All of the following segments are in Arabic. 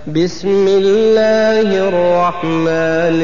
بسم الله الرحمن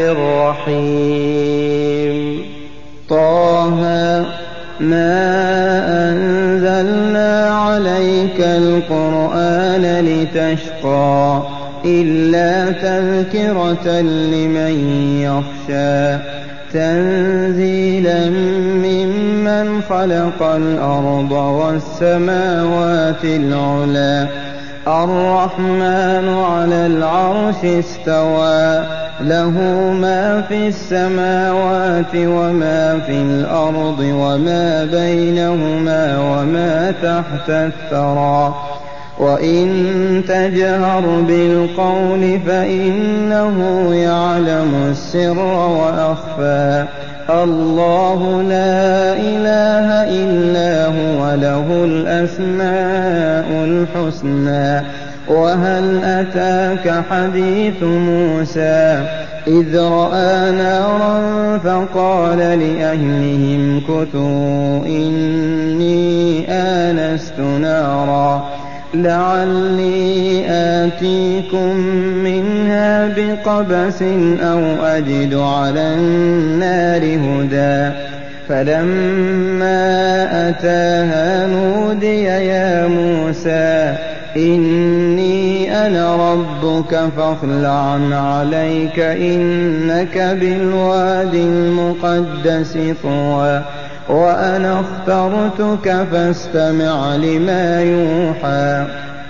الرحيم. طه ما أنزلنا عليك القرآن لتشقى إلا تذكرة لمن يخشى تنزيلا ممن خلق الأرض والسماوات العلى الرحمن على العرش استوى له ما في السماوات وما في الأرض وما بينهما وما تحت الثرى وإن تجهر بالقول فإنه يعلم السر وأخفى الله لا إله إلا هو له الأسماء الحسنى وهل أتاك حديث موسى إذ رأى نارا فقال لأهلهم كثوا إني آنست نارا لعلي آتيكم منها بقبس أو أجد على النار هدى فلما أتاها نودي يا موسى إني أنا ربك فاخلع عليك إنك بالواد المقدس طوى وأنا اخترتك فاستمع لما يوحى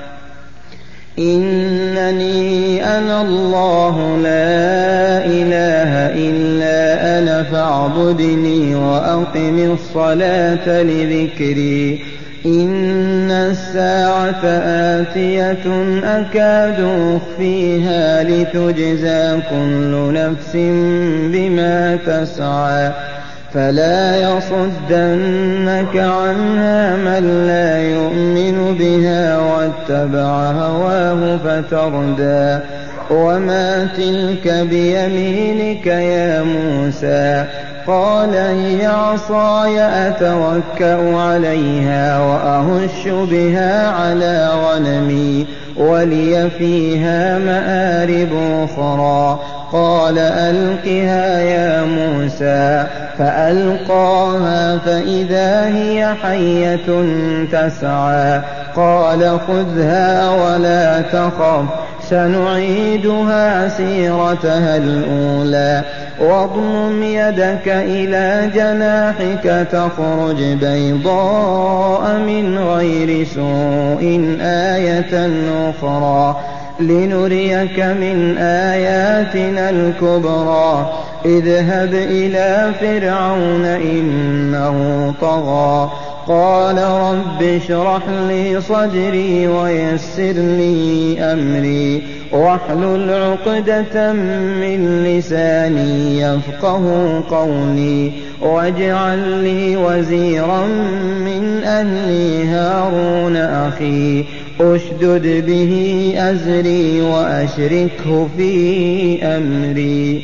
إنني أنا الله لا إله إلا أنا فاعبدني وأقم الصلاة لذكري إن الساعة آتية أكاد أخفيها لتجزى كل نفس بما تسعى فلا يصدنك عنها من لا يؤمن بها واتبع هواه فتردى وما تلك بيمينك يا موسى قال هي عصاي أتوكأ عليها وأهش بها على غنمي ولي فيها مآرب أخرى قال ألقها يا موسى فألقاها فإذا هي حية تسعى قال خذها ولا تخف سنعيدها سيرتها الأولى واضمم يدك إلى جناحك تخرج بيضاء من غير سوء آية أخرى لنريك من آياتنا الكبرى اذهب إلى فرعون إنه طغى قال رب اشرح لي صدري ويسر لي أمري واحلل عقدة من لساني يفقه قولي واجعل لي وزيرا من أهلي هارون أخي أشدد به أزري وأشركه في أمري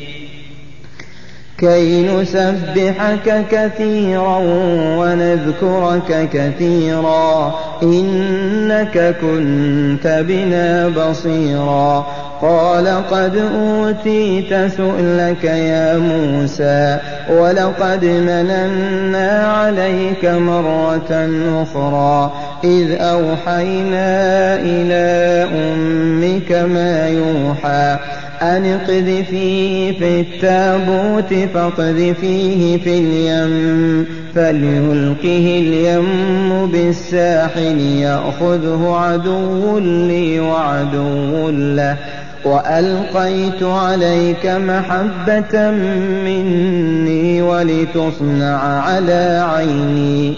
كي نسبحك كثيرا ونذكرك كثيرا إنك كنت بنا بصيرا قال قد أوتيت سؤلك يا موسى ولقد مننا عليك مرة أخرى إذ أوحينا إلى أمك ما يوحى أن اقذفيه في التابوت فاقذفيه في اليم فليلقه اليم بالساحل يأخذه عدو لي وعدو له وألقيت عليك محبة مني ولتصنع على عيني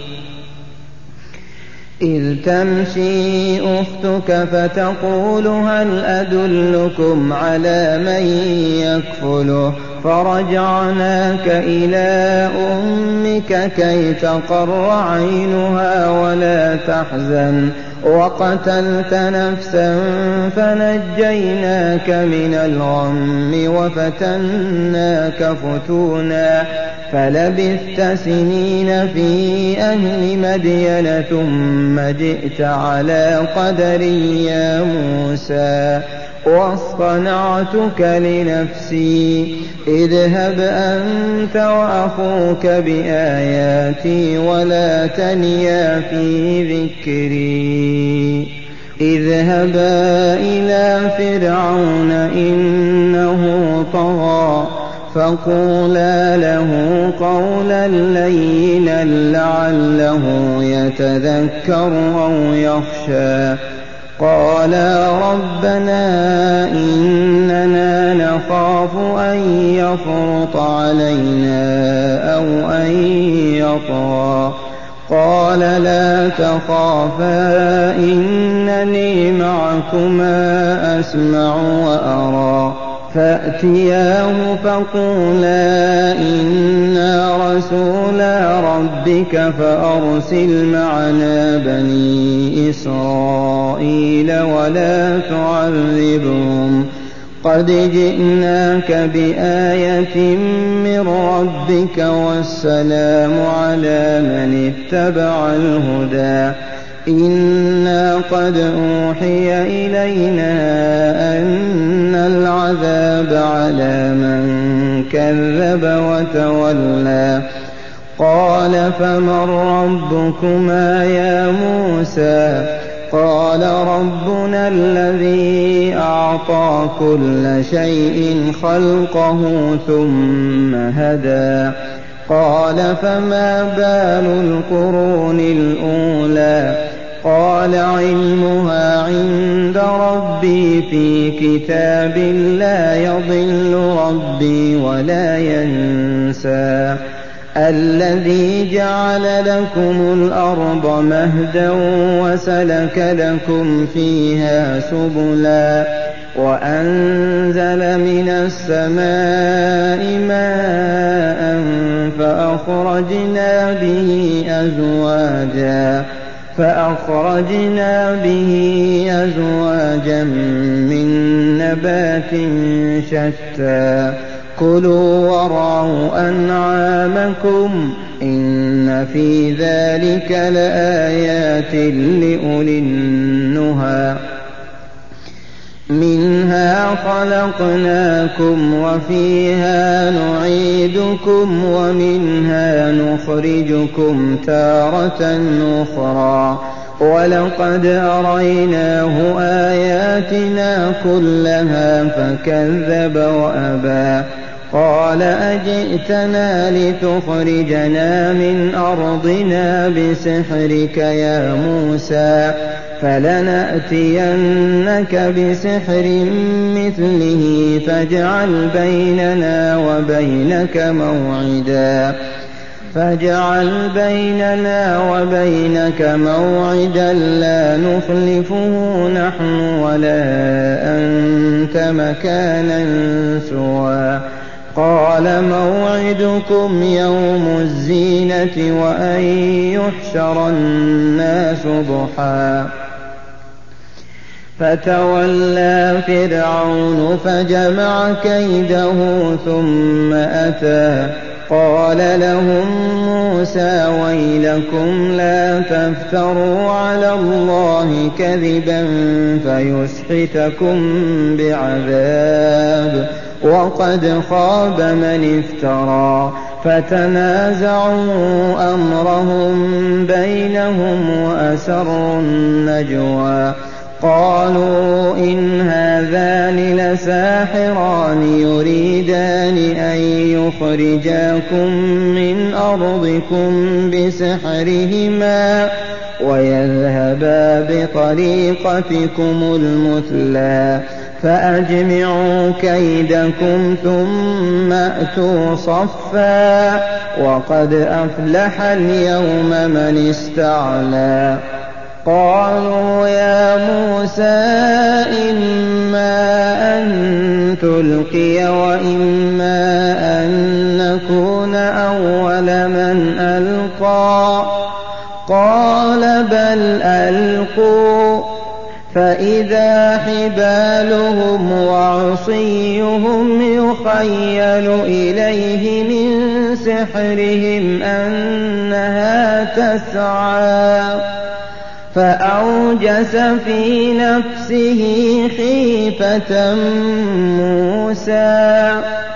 إذ تمشي أختك فتقول هل أدلكم على من يكفله فرجعناك إلى أمك كي تقر عينها ولا تحزن وقتلت نفسا فنجيناك من الغم وفتناك فتونا فلبثت سنين في أهل مدين ثم جئت على قدر يا موسى واصطنعتك لنفسي اذهب أنت وأخوك بآياتي ولا تنيا في ذكري اذهبا إلى فرعون إنه طغى فقولا له قولا لينا لعله يتذكر أو يخشى قالا ربنا إننا نخاف أن يفرط علينا أو أن يطغى قال لا تخافا إنني معكما أسمع وأرى فأتياه فقولا إنا رسولا ربك فأرسل معنا بني إسرائيل ولا تعذبهم قد جئناك بآية من ربك والسلام على من اتبع الهدى إنا قد أوحي إلينا أن العذاب على من كذب وتولى قال فمن ربكما يا موسى قال ربنا الذي أعطى كل شيء خلقه ثم هدى قال فما بال القرون الأولى قال علمها عند ربي في كتاب لا يضل ربي ولا ينسى الذي جعل لكم الأرض مهدا وسلك لكم فيها سبلا وأنزل من السماء ماء فأخرجنا به أزواجا من نبات شتى كلوا وارعوا أنعامكم إن في ذلك لآيات لأولي النهى منها خلقناكم وفيها نعيدكم ومنها نخرجكم تارة أخرى ولقد أريناه آياتنا كلها فكذب وأبى قال أجئتنا لتخرجنا من أرضنا بسحرك يا موسى فلنأتينك بسحر مثله فاجعل بيننا وبينك موعدا لا نخلفه نحن ولا أنت مكانا سوى قال موعدكم يوم الزينة وأن يحشر الناس ضحى فتولى فرعون فجمع كيده ثم أتى قال لهم موسى ويلكم لا تفتروا على الله كذبا فيسحتكم بعذاب وقد خاب من افترى فتنازعوا أمرهم بينهم وأسروا النجوى قالوا إن هذان لساحران يريدان أن يخرجاكم من أرضكم بسحرهما ويذهبا بطريقتكم المثلى فأجمعوا كيدكم ثم أتوا صفا وقد أفلح اليوم من استعلى قالوا يا موسى إما أن تلقي وإما أن نكون أول من ألقى قال بل ألقوا فإذا حبالهم وعصيهم يخيل إليه من سحرهم أنها تسعى فأوجس في نفسه خيفة موسى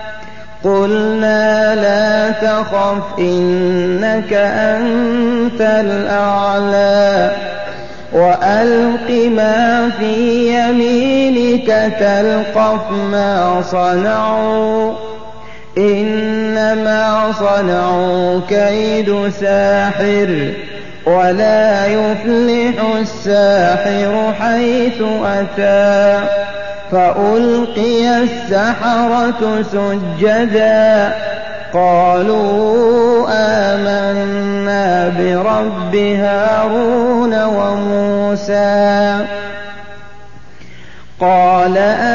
قلنا لا تخف إنك أنت الأعلى وألق ما في يمينك تلقف ما صنعوا إنما صنعوا كيد ساحر ولا يفلح الساحر حيث أتى فألقي السحرة سجدا قالوا آمنا برب هارون وموسى قال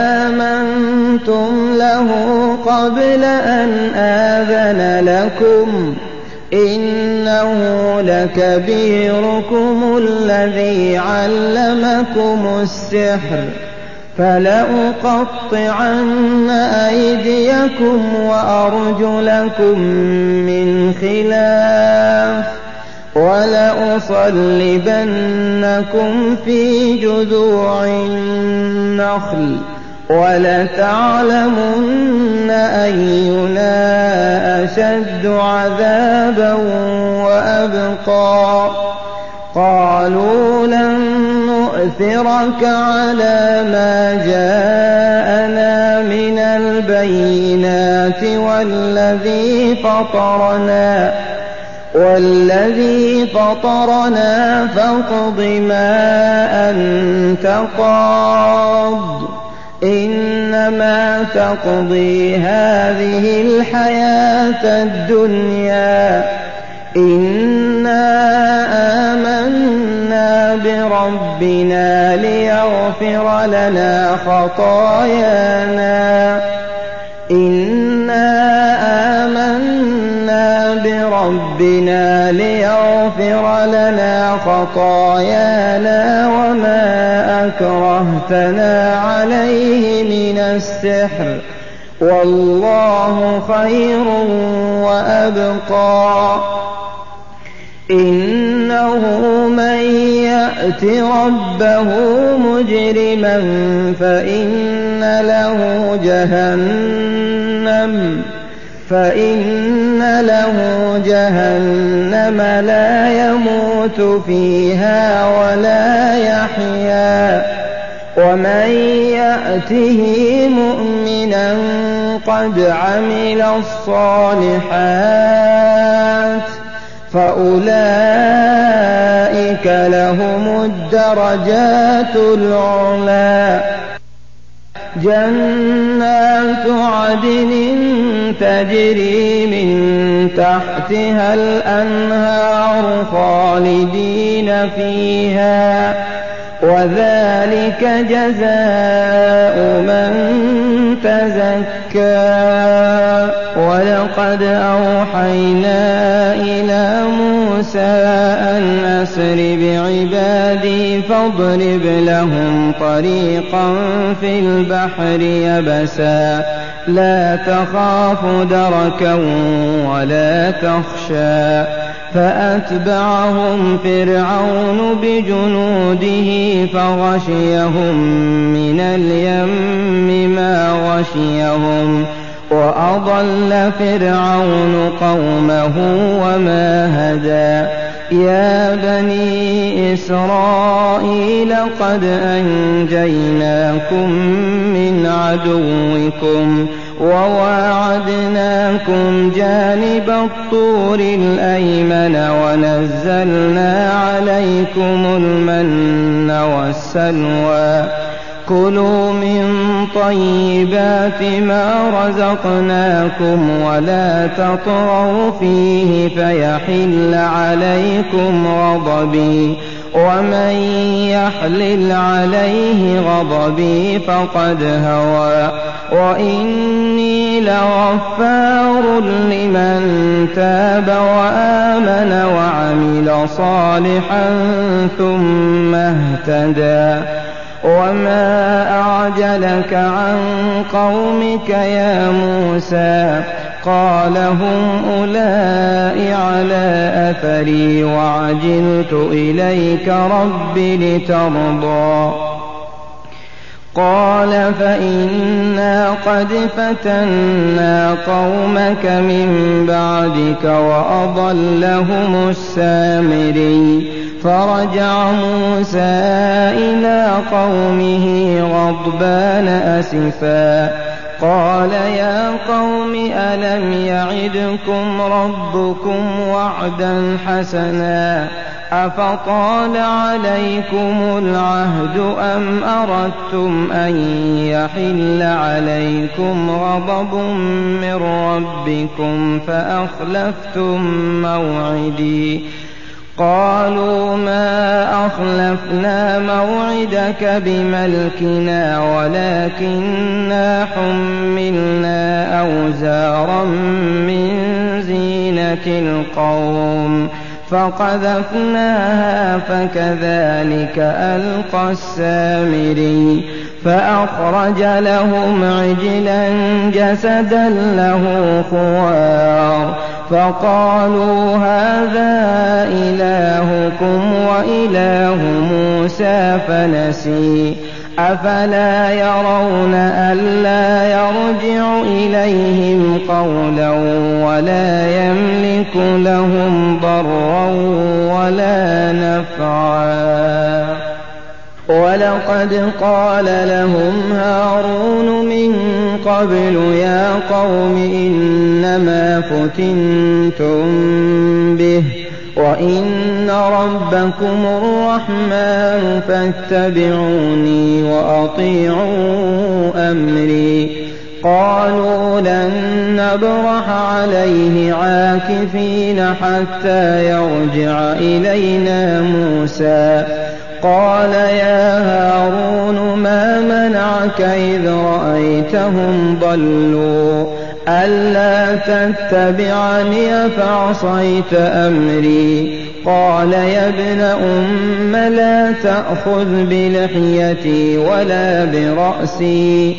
آمنتم له قبل أن آذن لكم إنه لكبيركم الذي علمكم السحر فلأقطعن أيديكم وأرجلكم من خلاف ولأصلبنكم في جذوع النخل ولتعلمن أينا أشد عذابا وأبقى قالوا لن نؤثرك على ما جاءنا من البينات والذي فطرنا فاقض ما أنت قاض إنما تقضي هذه الحياة الدنيا إنا آمنا بربنا ليغفر لنا خطايانا وما أكرهتنا عليه من السحر والله خير وأبقى إنه من يأت ربه مجرما فإن له جهنم لا يموت فيها ولا يحيا ومن يأته مؤمنا قد عمل الصالحات فأولئك لهم الدرجات العلى جنات عدن تجري من تحتها الأنهار خالدين فيها وذلك جزاء من تزكى ولقد أوحينا إلى موسى أن أسر بعبادي فاضرب لهم طريقا في البحر يبسا لا تخاف دركا ولا تخشى فأتبعهم فرعون بجنوده فغشيهم من اليم ما غشيهم وأضل فرعون قومه وما هدى يا بني إسرائيل قد أنجيناكم من عدوكم وواعدناكم جانب الطور الأيمن ونزلنا عليكم المن والسلوى كلوا من طيبات ما رزقناكم ولا تطغوا فيه فيحل عليكم غضبي ومن يحلل عليه غضبي فقد هوى وإني لغفار لمن تاب وآمن وعمل صالحا ثم اهتدى وما أعجلك عن قومك يا موسى قال هم أولئك على أثري وعجلت إليك رب لترضى قال فإنا قد فتنا قومك من بعدك وأضلهم السامري فرجع موسى إلى قومه غضبان أسفا قال يا قوم ألم يعدكم ربكم وعدا حسنا أفطال عليكم العهد أم أردتم أن يحل عليكم غضب من ربكم فأخلفتم موعدي قالوا ما أخلفنا موعدك بملكنا ولكننا حملنا أوزارا من زينة القوم فقذفناها فكذلك ألقى السامري فأخرج لهم عجلا جسدا له خوار فقالوا هذا إلهكم وإله موسى فنسي أفلا يرون ألا يرجع إليهم قولا ولا يملك لهم ضرا ولا نفعا ولقد قال لهم هارون من قبل يا قوم إنما فتنتم به وإن ربكم الرحمن فاتبعوني وأطيعوا أمري قالوا لن نبرح عليه عاكفين حتى يرجع إلينا موسى قال يا هارون ما منعك إذ رأيتهم ضلوا ألا تتبعني فعصيت أمري قال يا ابن أم لا تأخذ بلحيتي ولا برأسي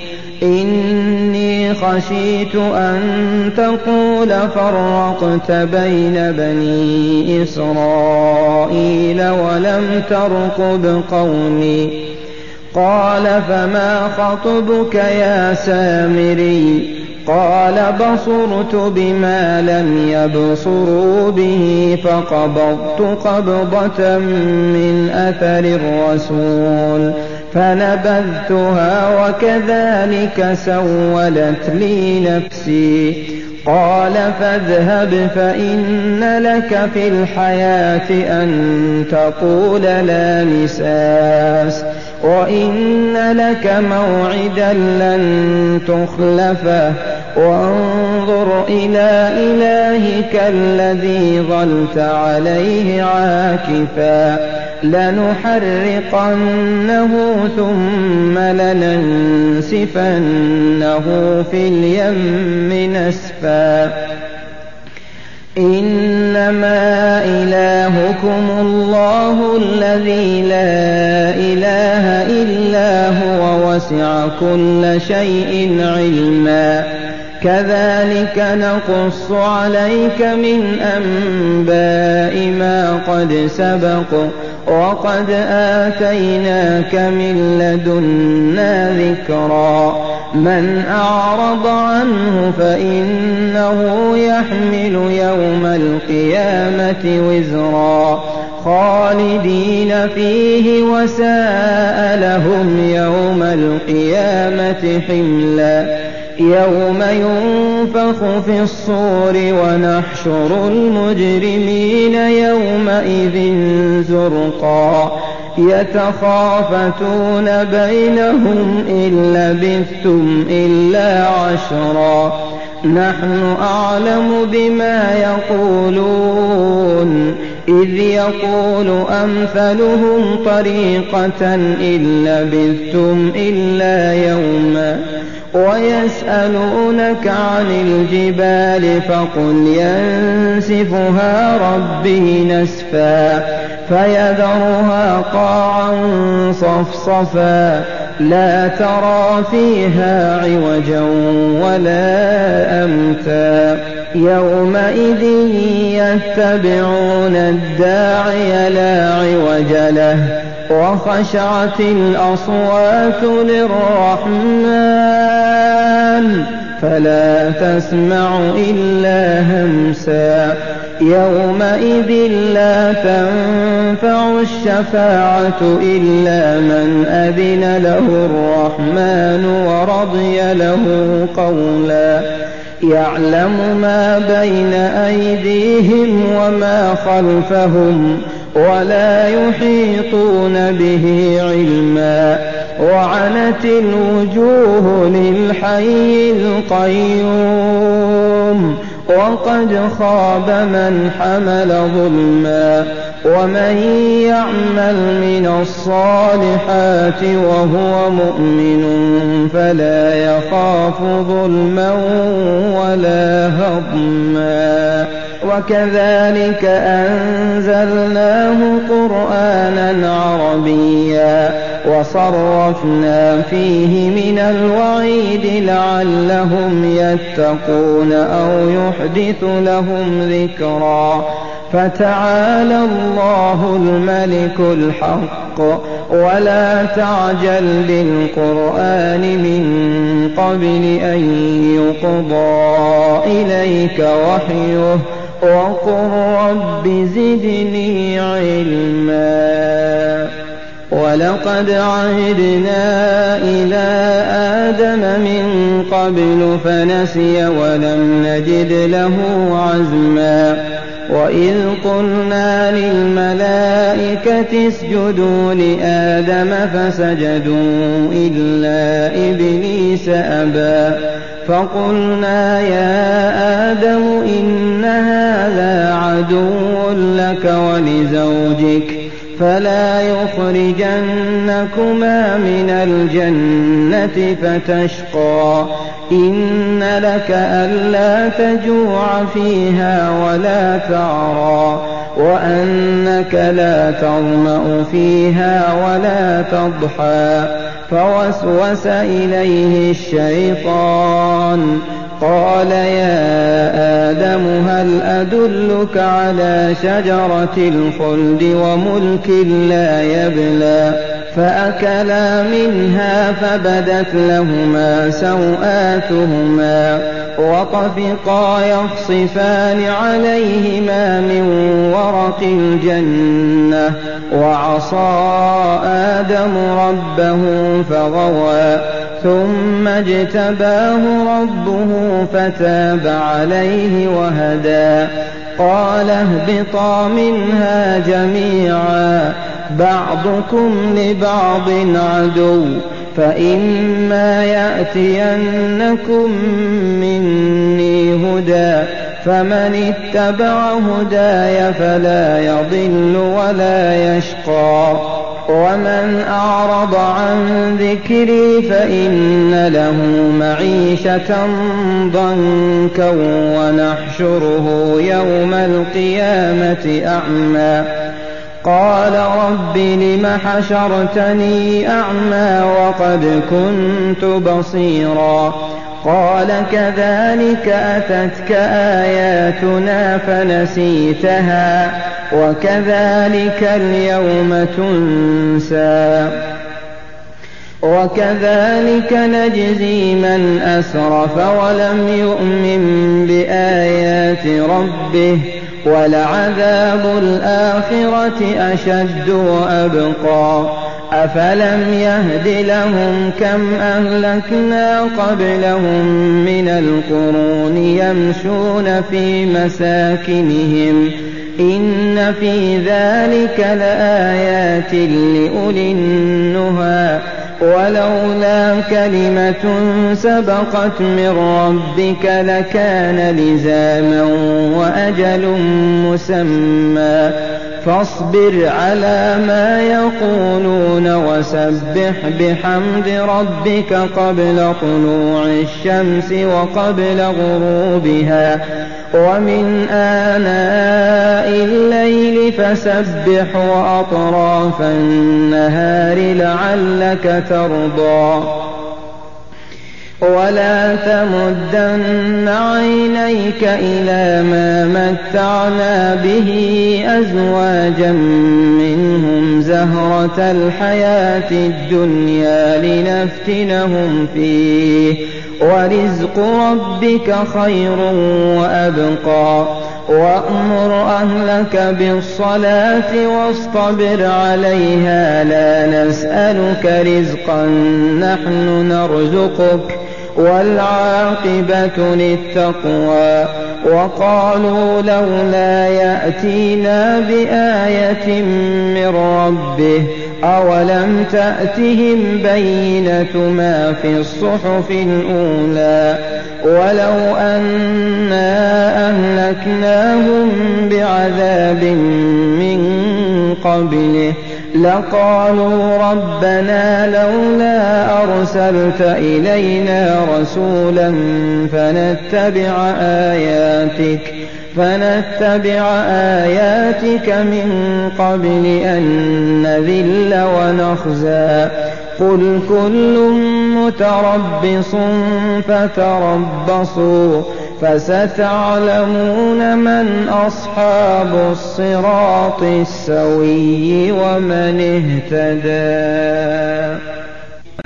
إني خشيت أن تقول فرقت بين بني إسرائيل ولم ترقب قولي قال فما خطبك يا سامري قال بصرت بما لم يبصروا به فقبضت قبضة من أثر الرسول فنبذتها وكذلك سولت لي نفسي قال فاذهب فإن لك في الحياة أن تقول لا مساس وإن لك موعدا لن تخلفه وانظر إلى إلهك الذي ظلت عليه عاكفا لنحرقنه ثم لننسفنه في اليم نسفا إنما إلهكم الله الذي لا إله إلا هو وسع كل شيء علما كذلك نقص عليك من أنباء ما قد سبق وقد آتيناك من لدنا ذكرا من أعرض عنه فإنه يحمل يوم القيامة وزرا خالدين فيه وساء لهم يوم القيامة حملا يوم ينفخ في الصور ونحشر المجرمين يومئذ زرقا يتخافتون بينهم إن لبثتم إلا عشرا نحن أعلم بما يقولون إذ يقول أمثلهم طريقة إن لبثتم إلا يوما ويسألونك عن الجبال فقل ينسفها ربي نسفا فيذرها قاعا صفصفا لا ترى فيها عوجا ولا أمتا يومئذ يتبعون الداعي لا عوج له وخشعت الأصوات للرحمن فلا تسمع إلا همسا يومئذ لا تنفع الشفاعة إلا من أذن له الرحمن ورضي له قولا يعلم ما بين أيديهم وما خلفهم ولا يحيطون به علما وعنت الوجوه للحي القيوم وقد خاب من حمل ظلما ومن يعمل من الصالحات وهو مؤمن فلا يخاف ظلما ولا هضما وكذلك أنزلناه قرآنا عربيا وصرفنا فيه من الوعيد لعلهم يتقون أو يحدث لهم ذكرا فتعالى الله الملك الحق ولا تعجل بالقرآن من قبل أن يقضى إليك وحيه وقل رب زدني علما ولقد عهدنا إلى آدم من قبل فنسي ولم نجد له عزما وإذ قلنا للملائكة اسجدوا لآدم فسجدوا إلا إبليس أبى فقلنا يا آدم إن هذا عدو لك ولزوجك فلا يخرجنكما من الجنة فتشقى إن لك ألا تجوع فيها ولا تعرى وأنك لا تظمأ فيها ولا تضحى فوسوس إليه الشيطان قال يا آدم هل أدلك على شجرة الخلد وملك لا يبلى فأكلا منها فبدت لهما سوآتهما وطفقا يخصفان عليهما من ورق الجنة وعصى آدم ربه فغوى ثم اجتباه ربه فتاب عليه وهدى قال اهبطا منها جميعا بعضكم لبعض عدو فإما يأتينكم مني هدى فمن اتبع هداي فلا يضل ولا يشقى ومن أعرض عن ذكري فإن له معيشة ضنكا ونحشره يوم القيامة أعمى قال رب لم حشرتني أعمى وقد كنت بصيرا قال كذلك أتتك آياتنا فنسيتها وكذلك اليوم تنسى وكذلك نجزي من أسرف ولم يؤمن بآيات ربه ولعذاب الآخرة أشد وأبقى أفلم يهد لهم كم أهلكنا قبلهم من القرون يمشون في مساكنهم إن في ذلك لآيات لأولي النهى ولولا كلمة سبقت من ربك لكان لزاما وأجل مسمى فاصبر على ما يقولون وسبح بحمد ربك قبل طلوع الشمس وقبل غروبها ومن آناء الليل فسبح وأطراف النهار لعلك ترضى ولا تمدن عينيك إلى ما متعنا به أزواجا منهم زهرة الحياة الدنيا لنفتنهم فيه ورزق ربك خير وأبقى وأمر أهلك بالصلاة واصطبر عليها لا نسألك رزقا نحن نرزقك والعاقبة للتقوى وقالوا لولا يأتينا بآية من ربه أولم تأتهم بينة ما في الصحف الأولى ولو أنا أهلكناهم بعذاب من قبله لقالوا ربنا لولا أرسلت إلينا رسولا فنتبع آياتك من قبل أن نذل ونخزى قل كل متربص فتربصوا فستعلمون من أصحاب الصراط السوي ومن اهتدى.